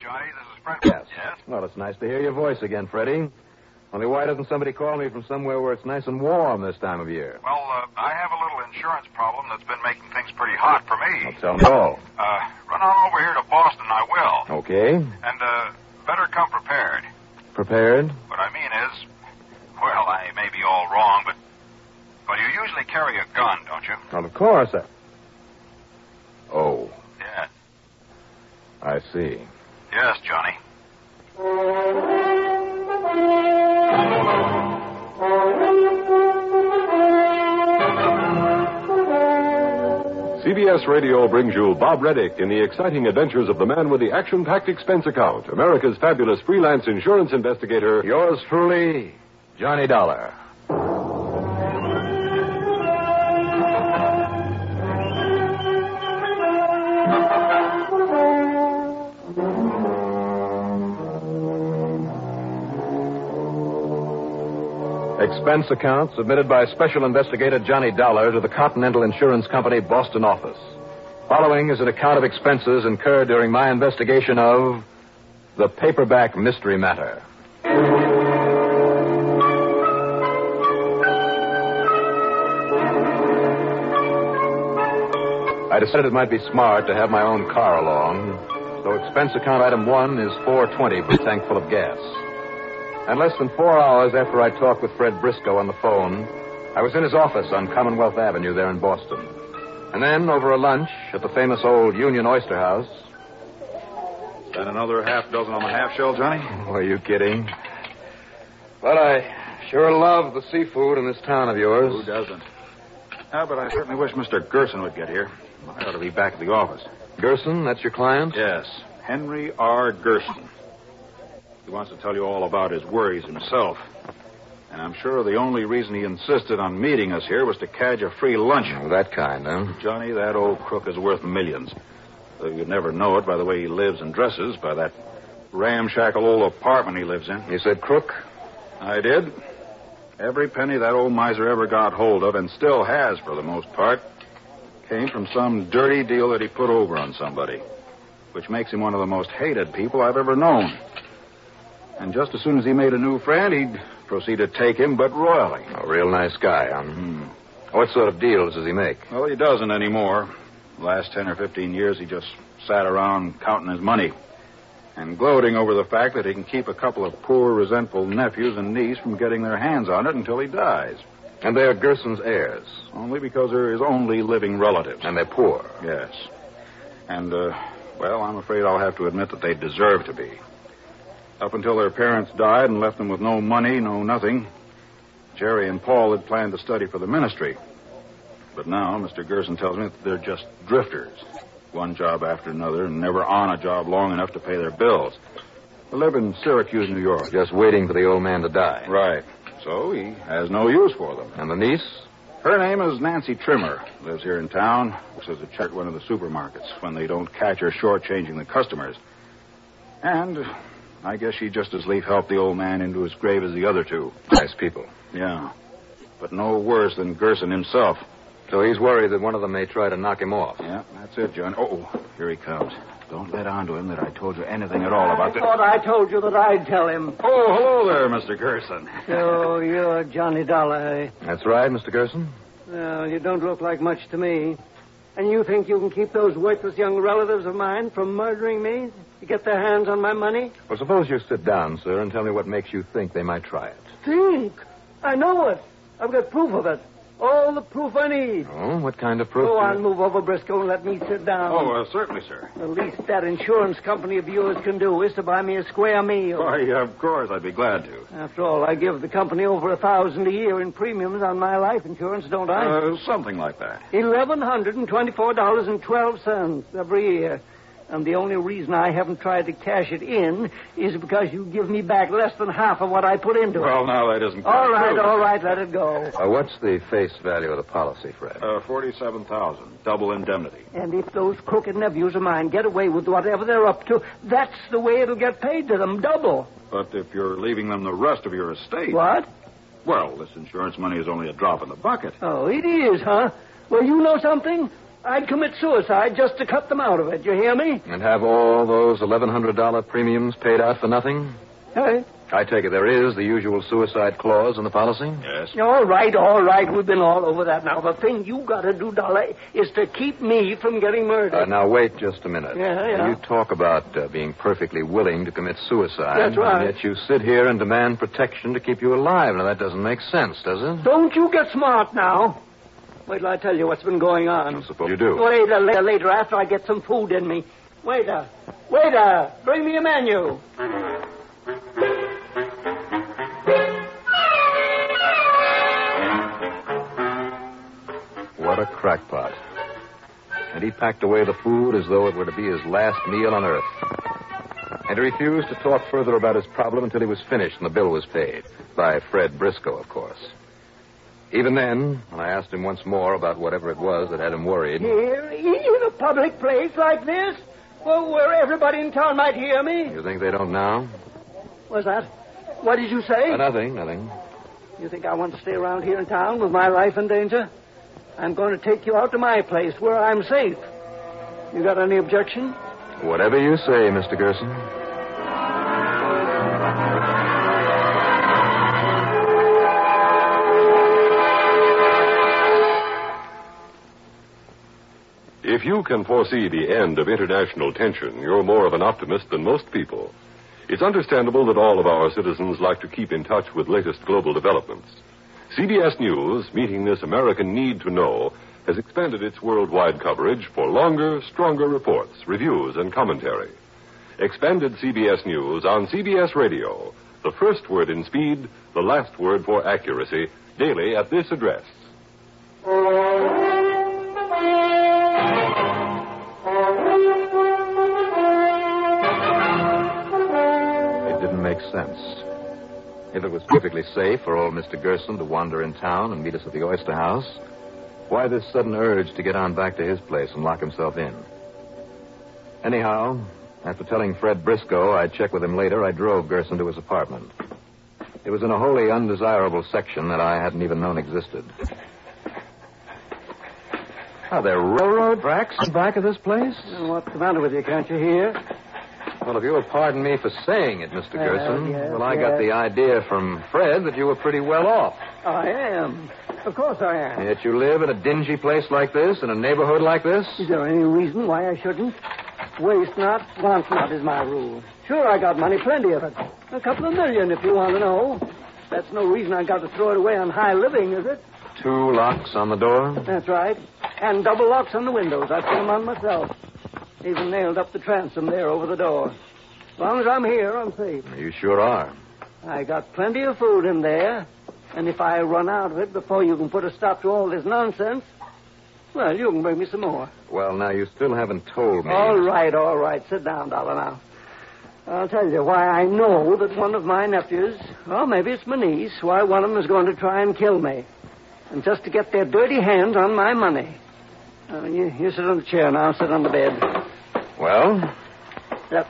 Johnny. This is Fred. Yes. Yes? Well, it's nice to hear your voice again, Freddie. Only why doesn't somebody call me from somewhere where it's nice and warm this time of year? Well, I have a little insurance problem that's been making things pretty hot for me. Well, tell me all. Run on over here to Boston, I will. Okay. And, better come prepared. Prepared? What I mean is, well, I may be all wrong, but you usually carry a gun, don't you? Well, of course. Oh, Yeah. I see. Yes, Johnny. CBS Radio brings you Bob Reddick in the exciting adventures of the man with the action-packed expense account, America's fabulous freelance insurance investigator. Yours truly, Johnny Dollar. Expense account submitted by Special Investigator Johnny Dollar to the Continental Insurance Company, Boston office. Following is an account of expenses incurred during my investigation of the paperback mystery matter. I decided it might be smart to have my own car along, so expense account item 1 is $4.20 for a tank full of gas. And less than 4 hours after I talked with Fred Briscoe on the phone, I was in his office on Commonwealth Avenue there in Boston. And then, over a lunch at the famous old Union Oyster House... Is that another half dozen on the half shell, Johnny? Oh, are you kidding? But I sure love the seafood in this town of yours. Who doesn't? But I certainly wish Mr. Gerson would get here. I ought to be back at the office. Gerson, that's your client? Yes, Henry R. Gerson. He wants to tell you all about his worries himself. And I'm sure the only reason he insisted on meeting us here was to cadge a free lunch. Oh, that kind, huh? Johnny, that old crook is worth millions. Though you'd never know it by the way he lives and dresses, by that ramshackle old apartment he lives in. You said crook? I did. Every penny that old miser ever got hold of, and still has for the most part, came from some dirty deal that he put over on somebody, which makes him one of the most hated people I've ever known. And just as soon as he made a new friend, he'd proceed to take him, but royally. A real nice guy, huh? What sort of deals does he make? Well, he doesn't anymore. The last 10 or 15 years, he just sat around counting his money and gloating over the fact that he can keep a couple of poor, resentful nephews and niece from getting their hands on it until he dies. And they're Gerson's heirs? Only because they're his only living relatives. And they're poor? Yes. And, well, I'm afraid I'll have to admit that they deserve to be. Up until their parents died and left them with no money, no nothing, Jerry and Paul had planned to study for the ministry. But now, Mr. Gerson tells me that they're just drifters. One job after another and never on a job long enough to pay their bills. They live in Syracuse, New York. Just waiting for the old man to die. Right. So he has no use for them. And the niece? Her name is Nancy Trimmer. Lives here in town. Says a check at one of the supermarkets when they don't catch her shortchanging the customers. And I guess she'd just as lief help the old man into his grave as the other two. Nice people. Yeah. But no worse than Gerson himself. So he's worried that one of them may try to knock him off. Yeah, that's it, John. Oh, here he comes. Don't let on to him that I told you anything at all about this. I thought I told you that I'd tell him. Oh, hello there, Mr. Gerson. So you're Johnny Dollar, eh? That's right, Mr. Gerson. Well, you don't look like much to me. And you think you can keep those worthless young relatives of mine from murdering me to get their hands on my money? Well, suppose you sit down, sir, and tell me what makes you think they might try it. Think? I know it. I've got proof of it. All the proof I need. Oh, what kind of proof? Go on, move over, Briscoe, and let me sit down. Oh, certainly, sir. The least that insurance company of yours can do is to buy me a square meal. Why, of course, I'd be glad to. After all, I give the company over $1,000 a year in premiums on my life insurance, don't I? Something like that. $1,124.12 every year. And the only reason I haven't tried to cash it in is because you give me back less than half of what I put into it. Well, now, that isn't All true. right, let it go. What's the face value of the policy, Fred? $47,000, double indemnity. And if those crooked nephews of mine get away with whatever they're up to, that's the way it'll get paid to them, double. But if you're leaving them the rest of your estate... What? Well, this insurance money is only a drop in the bucket. Oh, it is, huh? Well, you know something? I'd commit suicide just to cut them out of it. You hear me? And have all those $1,100 premiums paid out for nothing? Hey? I take it there is the usual suicide clause in the policy? Yes. All right. We've been all over that now. The thing you got to do, Dollar, is to keep me from getting murdered. Now, wait just a minute. Yeah. You talk about being perfectly willing to commit suicide. That's right. And yet you sit here and demand protection to keep you alive. Now, that doesn't make sense, does it? Don't you get smart now. Wait till I tell you what's been going on. I suppose you do. Wait later after I get some food in me. Waiter, bring me a menu. What a crackpot. And he packed away the food as though it were to be his last meal on earth. And he refused to talk further about his problem until he was finished and the bill was paid. By Fred Briscoe, of course. Even then, when I asked him once more about whatever it was that had him worried... Here, in a public place like this? Well, where everybody in town might hear me? You think they don't now? What's that? What did you say? Nothing. You think I want to stay around here in town with my life in danger? I'm going to take you out to my place where I'm safe. You got any objection? Whatever you say, Mr. Gerson. If you can foresee the end of international tension, you're more of an optimist than most people. It's understandable that all of our citizens like to keep in touch with latest global developments. CBS News, meeting this American need to know, has expanded its worldwide coverage for longer, stronger reports, reviews, and commentary. Expanded CBS News on CBS Radio. The first word in speed, the last word for accuracy, daily at this address. It didn't make sense. If it was perfectly safe for old Mr. Gerson to wander in town and meet us at the Oyster House, why this sudden urge to get on back to his place and lock himself in? Anyhow, after telling Fred Briscoe I'd check with him later, I drove Gerson to his apartment. It was in a wholly undesirable section that I hadn't even known existed. Are there railroad tracks in back of this place? Well, what's the matter with you? Can't you hear? Well, if you'll pardon me for saying it, Mr. Gerson, yes, I got the idea from Fred that you were pretty well off. I am. Of course I am. Yet you live in a dingy place like this, in a neighborhood like this? Is there any reason why I shouldn't? Waste not, want not is my rule. Sure, I got money, plenty of it. A couple of million, if you want to know. That's no reason I got to throw it away on high living, is it? 2 locks on the door? That's right. And double locks on the windows. I put them on myself. Even nailed up the transom there over the door. As long as I'm here, I'm safe. You sure are. I got plenty of food in there. And if I run out of it before you can put a stop to all this nonsense, well, you can bring me some more. Well, now, you still haven't told me. All right. Sit down, Dollar, now. I'll tell you why I know that one of my nephews, or maybe it's my niece, why one of them is going to try and kill me. And just to get their dirty hands on my money. You sit on the chair now. I'll sit on the bed. Well? Look.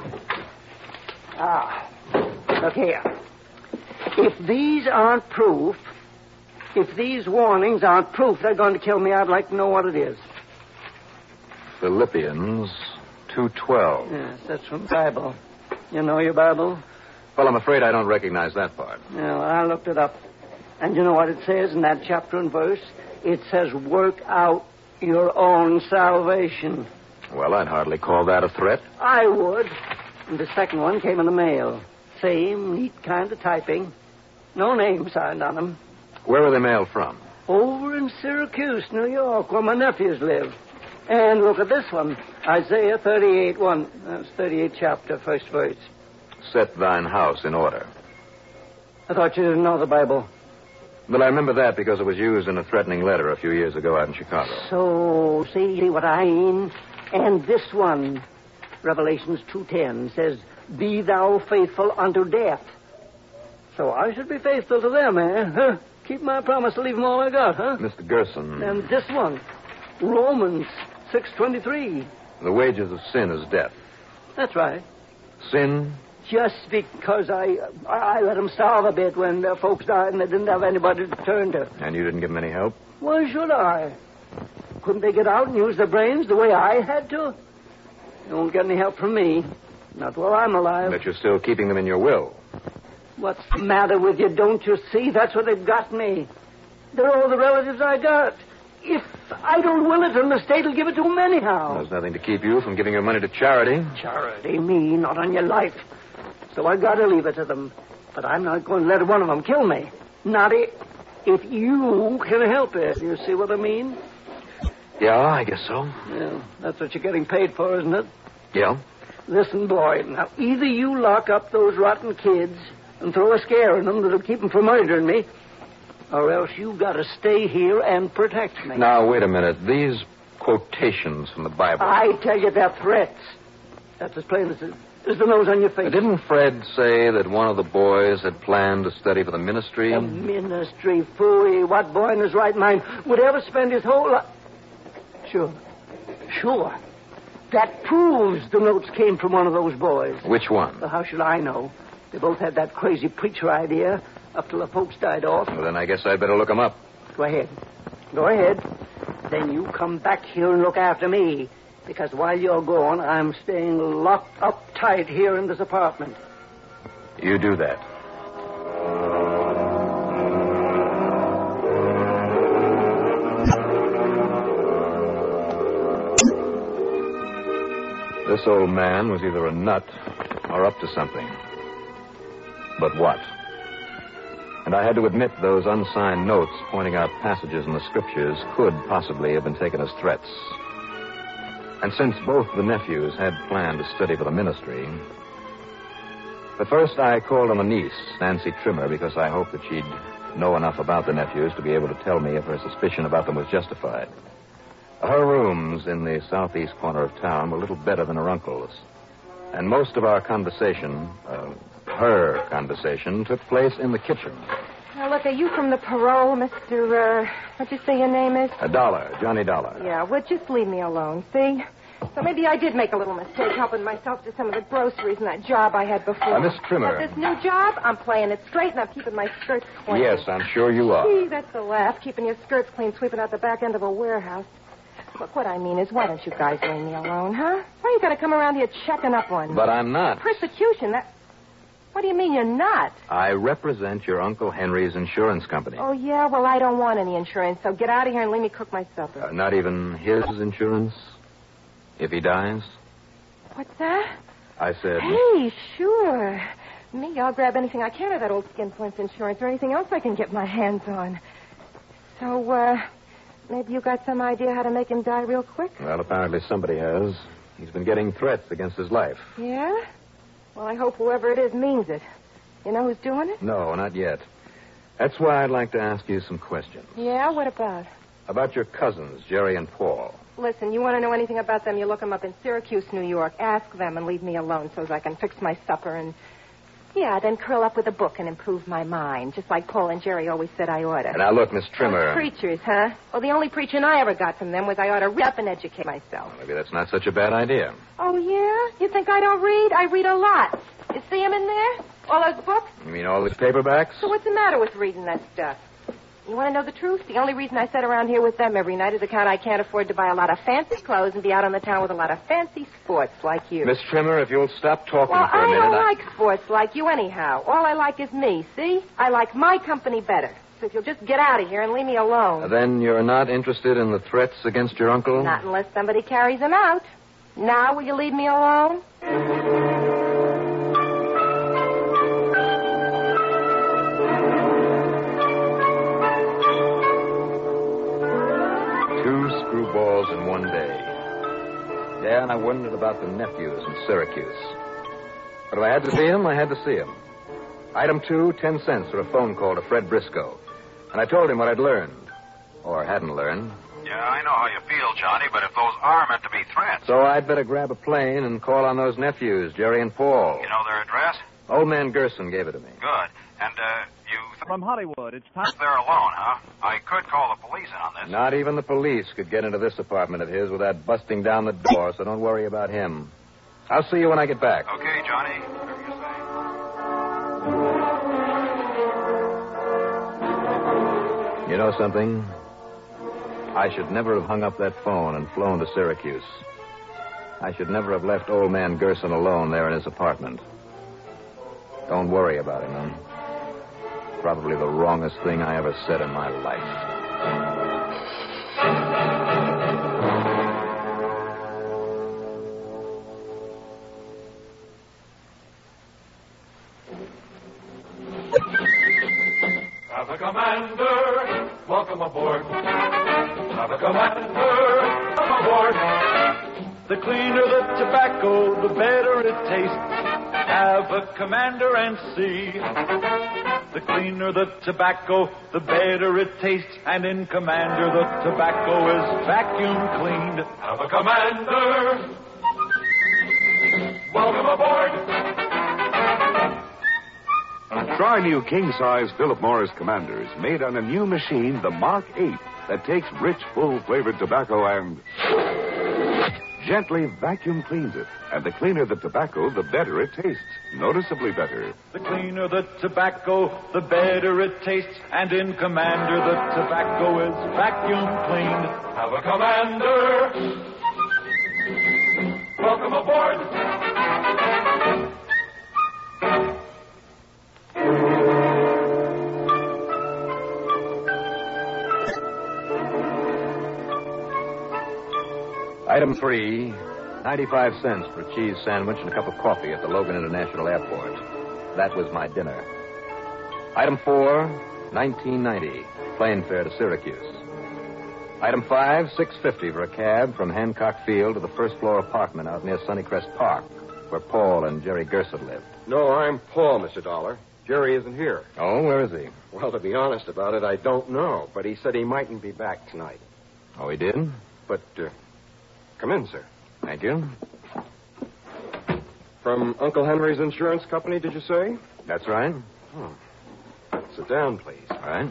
Look here. If these aren't proof, if these warnings aren't proof they're going to kill me, I'd like to know what it is. Philippians 2:12. Yes, that's from the Bible. You know your Bible? Well, I'm afraid I don't recognize that part. No, I looked it up. And you know what it says in that chapter and verse? It says, work out your own salvation. Well, I'd hardly call that a threat. I would. And the second one came in the mail. Same neat kind of typing. No name signed on them. Where were they mailed from? Over in Syracuse, New York, where my nephews live. And look at this one. Isaiah 38:1. That's 38th chapter, first verse. Set thine house in order. I thought you didn't know the Bible. But I remember that because it was used in a threatening letter a few years ago out in Chicago. So, see what I mean? And this one, Revelations 2:10, says, be thou faithful unto death. So I should be faithful to them, eh? Huh? Keep my promise to leave them all I got, huh? Mr. Gerson. And this one, Romans 6:23. The wages of sin is death. That's right. Sin? Just because I let them starve a bit when folks died and they didn't have anybody to turn to. And you didn't give them any help? Why should I? couldn't they get out and use their brains the way I had to? You won't get any help from me. Not while I'm alive. But you're still keeping them in your will. What's the matter with you? Don't you see? That's what they've got me. They're all the relatives I got. If I don't will it, then the state will give it to them anyhow. There's nothing to keep you from giving your money to charity. Charity? Me? Not on your life. So I got to leave it to them. But I'm not going to let one of them kill me. Not if you can help it. You see what I mean? Yeah, I guess so. Yeah, that's what you're getting paid for, isn't it? Yeah? Listen, boy, now either you lock up those rotten kids and throw a scare in them that'll keep them from murdering me, or else you got to stay here and protect me. Now, wait a minute. These quotations from the Bible. I tell you, they're threats. That's as plain as the nose on your face. Didn't Fred say that one of the boys had planned to study for the ministry? The ministry, phooey. What boy in his right mind would ever spend his whole life... Sure. That proves the notes came from one of those boys. Which one? Well, how should I know? They both had that crazy preacher idea up till the folks died off. Well, then I guess I'd better look them up. Go ahead. Then you come back here and look after me. Because while you're gone, I'm staying locked up tight here in this apartment. You do that. This old man was either a nut or up to something. But what? And I had to admit those unsigned notes pointing out passages in the scriptures could possibly have been taken as threats. And since both the nephews had planned to study for the ministry... But first I called on the niece, Nancy Trimmer, because I hoped that she'd know enough about the nephews to be able to tell me if her suspicion about them was justified. Her rooms in the southeast corner of town were a little better than her uncle's. And most of our conversation, her conversation, took place in the kitchen. Now, look, are you from the parole, Mr., what'd you say your name is? Dollar, Johnny Dollar. Yeah, well, just leave me alone, see? So maybe I did make a little mistake helping myself to some of the groceries in that job I had before. Miss Trimmer. But this new job, I'm playing it straight and I'm keeping my skirts clean. Yes, I'm sure you are. Gee, that's the laugh, keeping your skirts clean, sweeping out the back end of a warehouse. Look, what I mean is, why don't you guys leave me alone, huh? Why you gotta come around here checking up on me? But I'm not. Persecution, that... What do you mean you're not? I represent your Uncle Henry's insurance company. Oh, yeah? Well, I don't want any insurance, so get out of here and let me cook my supper. Not even his insurance? If he dies? What's that? I said... Hey, sure. Me, I'll grab anything I can of that old skin points insurance or anything else I can get my hands on. So, maybe you got some idea how to make him die real quick? Well, apparently somebody has. He's been getting threats against his life. Yeah? Well, I hope whoever it is means it. You know who's doing it? No, not yet. That's why I'd like to ask you some questions. Yeah? What about? About your cousins, Jerry and Paul. Listen, you want to know anything about them, you look them up in Syracuse, New York. Ask them and leave me alone so I can fix my supper and... Yeah, then curl up with a book and improve my mind, just like Paul and Jerry always said I ought to. Now, look, Miss Trimmer... Those preachers, huh? Well, the only preaching I ever got from them was I ought to read up and educate myself. Well, maybe that's not such a bad idea. Oh, yeah? You think I don't read? I read a lot. You see them in there? All those books? You mean all these paperbacks? So what's the matter with reading that stuff? You want to know the truth? The only reason I sit around here with them every night is account I can't afford to buy a lot of fancy clothes and be out on the town with a lot of fancy sports like you. Miss Trimmer, if you'll stop talking well, for a minute... I don't like sports like you anyhow. All I like is me, see? I like my company better. So if you'll just get out of here and leave me alone. Then you're not interested in the threats against your uncle? Not unless somebody carries them out. Now, will you leave me alone? Screwballs in one day. Yeah, and I wondered about the nephews in Syracuse. But if I had to see him, I had to see him. Item 2, 10 cents for a phone call to Fred Briscoe. And I told him what I'd learned. Or hadn't learned. Yeah, I know how you feel, Johnny, but if those are meant to be threats... So I'd better grab a plane and call on those nephews, Jerry and Paul. You know their address? Old man Gerson gave it to me. Good. And, you... From Hollywood, it's time... They're alone, huh? I could call the police in on this. Not even the police could get into this apartment of his without busting down the door, so don't worry about him. I'll see you when I get back. Okay, Johnny. Whatever you say. You know something? I should never have hung up that phone and flown to Syracuse. I should never have left old man Gerson alone there in his apartment. Don't worry about him, man. Probably the wrongest thing I ever said in my life. Have a commander, welcome aboard. Have a commander, welcome aboard. The cleaner the tobacco, the better it tastes. Have a commander and see. The cleaner the tobacco, the better it tastes. And in Commander, the tobacco is vacuum cleaned. Have a commander, welcome aboard. Try new king-size Philip Morris Commanders made on a new machine, the Mark 8, that takes rich, full-flavored tobacco and gently vacuum cleans it. And the cleaner the tobacco, the better it tastes. Noticeably better. The cleaner the tobacco, the better it tastes. And in Commander, the tobacco is vacuum cleaned. Have a commander. Welcome aboard. Item 3, 95 cents for a cheese sandwich and a cup of coffee at the Logan International Airport. That was my dinner. Item 4, 1990, plane fare to Syracuse. Item 5, $6.50 for a cab from Hancock Field to the first-floor apartment out near Sunnycrest Park, where Paul and Jerry Gerson lived. No, I'm Paul, Mr. Dollar. Jerry isn't here. Oh, where is he? Well, to be honest about it, I don't know. But he said he mightn't be back tonight. Oh, he did? But, come in, sir. Thank you. From Uncle Henry's insurance company, did you say? That's right. Oh. Sit down, please. All right.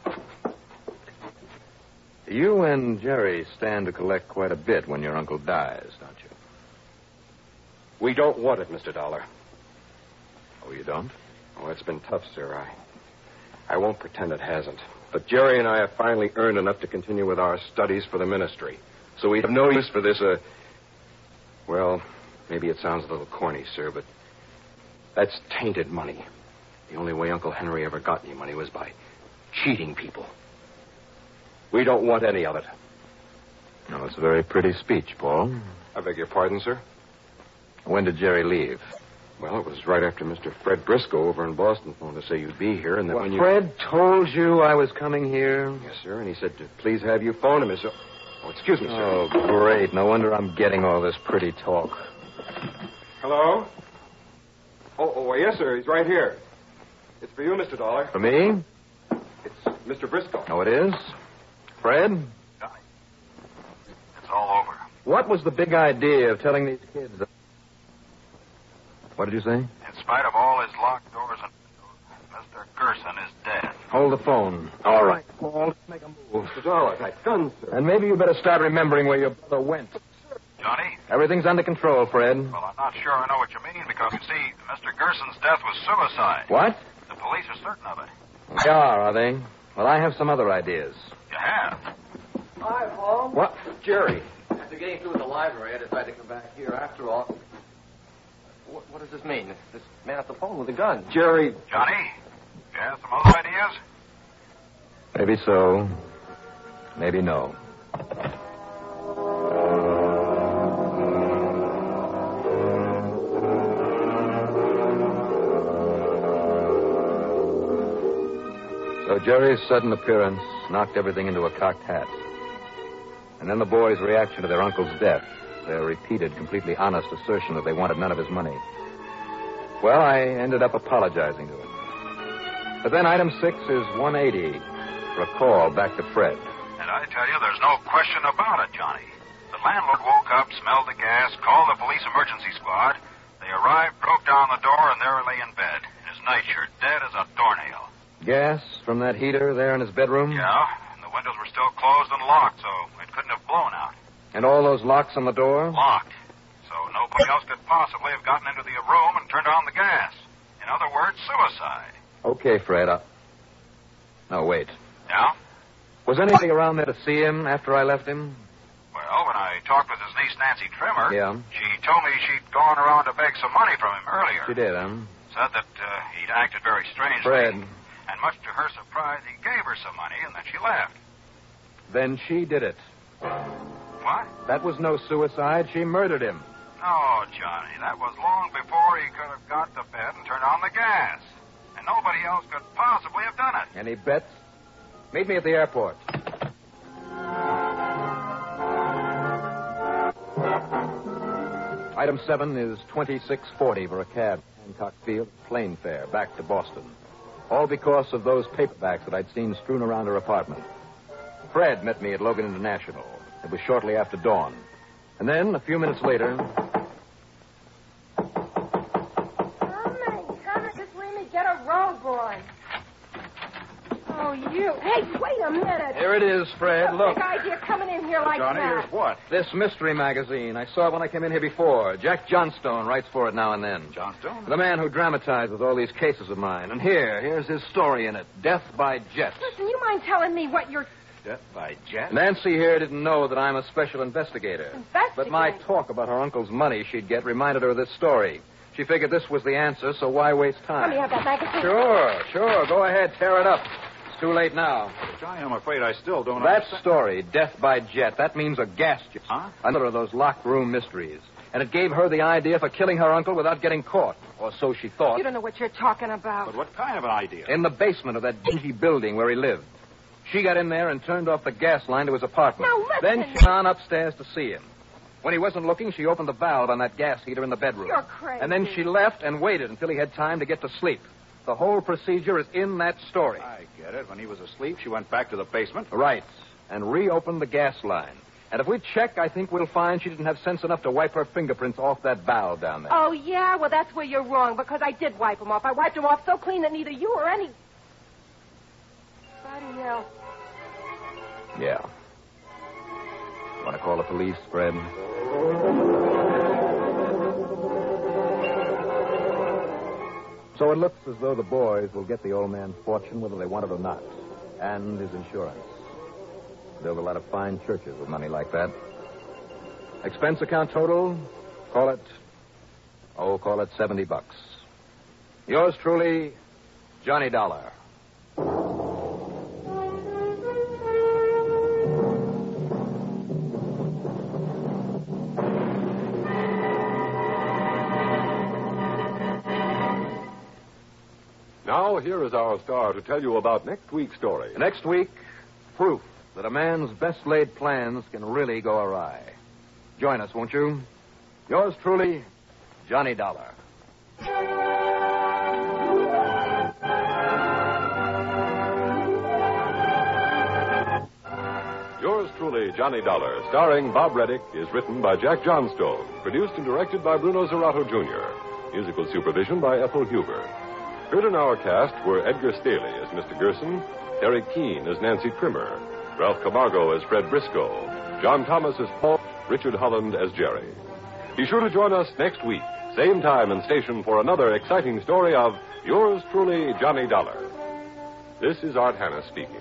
You and Jerry stand to collect quite a bit when your uncle dies, don't you? We don't want it, Mr. Dollar. Oh, you don't? Oh, it's been tough, sir. I won't pretend it hasn't. But Jerry and I have finally earned enough to continue with our studies for the ministry. So we have no use for this, well, maybe it sounds a little corny, sir, but that's tainted money. The only way Uncle Henry ever got any money was by cheating people. We don't want any of it. No, it's a very pretty speech, Paul. I beg your pardon, sir? When did Jerry leave? Well, it was right after Mr. Fred Briscoe over in Boston phoned to say you'd be here, and then when you... Fred told you I was coming here? Yes, sir, and he said to please have you phone him, sir. Oh, excuse me, sir. Oh, great. No wonder I'm getting all this pretty talk. Hello? Oh, yes, sir. He's right here. It's for you, Mr. Dollar. For me? It's Mr. Briscoe. Oh, it is? Fred? Johnny, it's all over. What was the big idea of telling these kids that... What did you say? In spite of all his locked doors and Mr. Gerson is dead. Hold the phone. All right, Paul, let's make a move. Mr. Dollar, that gun, sir. And maybe you better start remembering where your brother went. Johnny? Everything's under control, Fred. Well, I'm not sure I know what you mean because, you see, Mr. Gerson's death was suicide. What? The police are certain of it. They are they? Well, I have some other ideas. You have? Hi, Paul. What? Jerry. After getting through with the library, I decided to come back here. After all, what does this mean? This man at the phone with a gun. Jerry. Johnny? You have some other ideas? Maybe so. Maybe no. So Jerry's sudden appearance knocked everything into a cocked hat. And then the boys' reaction to their uncle's death, their repeated, completely honest assertion that they wanted none of his money. Well, I ended up apologizing to him. But then item 6 is 180 for a call back to Fred. And I tell you, there's no question about it, Johnny. The landlord woke up, smelled the gas, called the police emergency squad. They arrived, broke down the door, and there he lay in bed, in his nightshirt, dead as a doornail. Gas from that heater there in his bedroom? Yeah, and the windows were still closed and locked, so it couldn't have blown out. And all those locks on the door? Locked. So nobody else could possibly have gotten into the room and turned on the gas. In other words, suicide. Okay, Fred. No, wait. Yeah? Was anything around there to see him after I left him? Well, when I talked with his niece, Nancy Trimmer, Yeah. she told me she'd gone around to beg some money from him earlier. She did, huh? Said that he'd acted very strangely. Fred. And much to her surprise, he gave her some money, and then she left. Then she did it. What? That was no suicide. She murdered him. No, Johnny, that was long before he could have got to bed and turned on the gas. And nobody else could possibly have done it. Any bets? Meet me at the airport. Item 7 is $26.40 for a cab. Hancock Field, plane fare, back to Boston. All because of those paperbacks that I'd seen strewn around her apartment. Fred met me at Logan International. It was shortly after dawn. And then, a few minutes later... Come, just let me get a robe on. Oh, you. Hey, wait a minute. Here it is, Fred. Look. Big idea coming in here like Johnny, that. here's what? This mystery magazine. I saw it when I came in here before. Jack Johnstone writes for it now and then. Johnstone? The man who dramatizes all these cases of mine. And here's his story in it. Death by jet. Listen, you mind telling me what you're... Death by jet? Nancy here didn't know that I'm a special investigator. But my talk about her uncle's money she'd get reminded her of this story. She figured this was the answer, so why waste time? Let me have that magazine. Sure. Go ahead, tear it up. It's too late now. Johnny, I'm afraid I still don't That understand. story, Death by Jet, that means a gas jet. Huh? Another of those locked room mysteries. And it gave her the idea for killing her uncle without getting caught. Or so she thought. You don't know what you're talking about. But what kind of an idea? In the basement of that dingy building where he lived. She got in there and turned off the gas line to his apartment. Now, listen. Then she went on upstairs to see him. When he wasn't looking, she opened the valve on that gas heater in the bedroom. You're crazy. And then she left and waited until he had time to get to sleep. The whole procedure is in that story. I get it. When he was asleep, she went back to the basement. Right. And reopened the gas line. And if we check, I think we'll find she didn't have sense enough to wipe her fingerprints off that valve down there. Oh, yeah? Well, that's where you're wrong, because I did wipe them off. I wiped them off so clean that neither you or anybody else... Yeah. Want to call the police, Fred? So it looks as though the boys will get the old man's fortune whether they want it or not. And his insurance. Build a lot of fine churches with money like that. Expense account total? Call it $70. Yours truly, Johnny Dollar. Now, here is our star to tell you about next week's story. Next week, proof that a man's best laid plans can really go awry. Join us, won't you? Yours truly, Johnny Dollar. Yours truly, Johnny Dollar, starring Bob Reddick, is written by Jack Johnstone, produced and directed by Bruno Zerato, Jr., musical supervision by Ethel Huber. Heard in our cast were Edgar Staley as Mr. Gerson, Terry Keane as Nancy Trimmer, Ralph Camargo as Fred Briscoe, John Thomas as Paul, Richard Holland as Jerry. Be sure to join us next week, same time and station, for another exciting story of Yours truly, Johnny Dollar. This is Art Hanna speaking.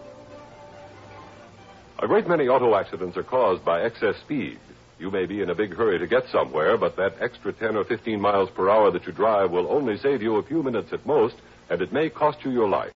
A great many auto accidents are caused by excess speed. You may be in a big hurry to get somewhere, but that extra 10 or 15 miles per hour that you drive will only save you a few minutes at most, and it may cost you your life.